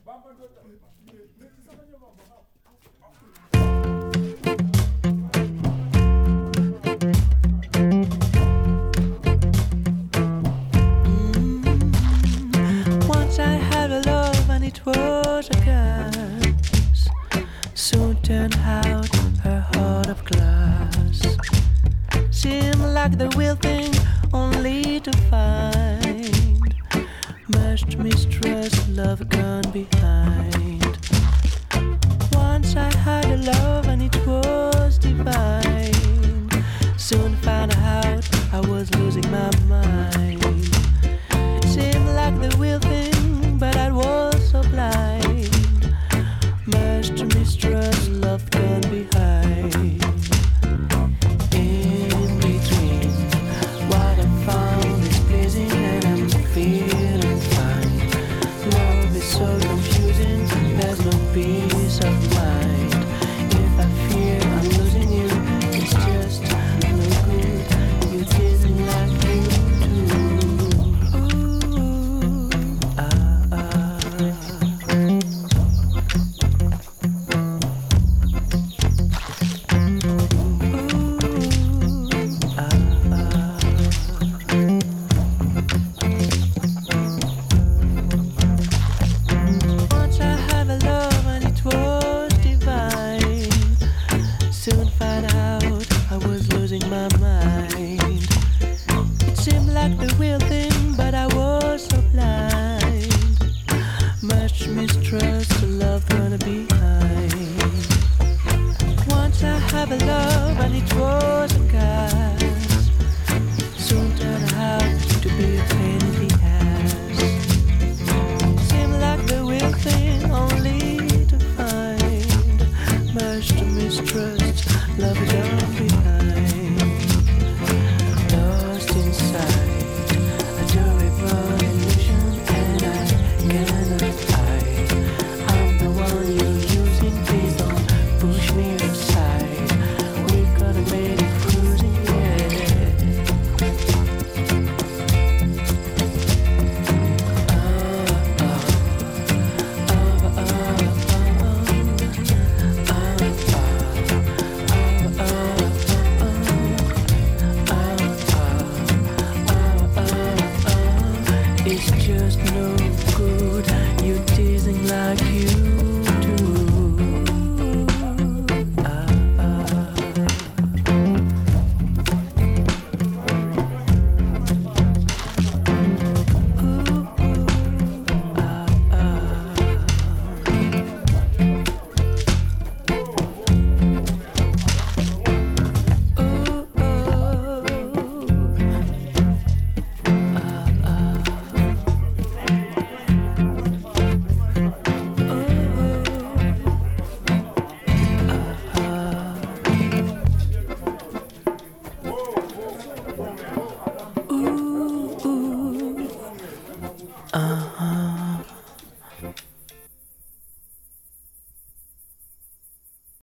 Once I had a love and it was a curse. Soon turned out her heart of glass. Seemed like the real thing, only to find much mistrust, love gone behind. Once I had a love and it was divine. Soon found out I was losing my mind. It seemed like the real thing, but I was so blind. Much mistrust, love gone behind. In between, what I found is pleasing and I'm feeling fine. Love is so confusing, there's no peace of mind.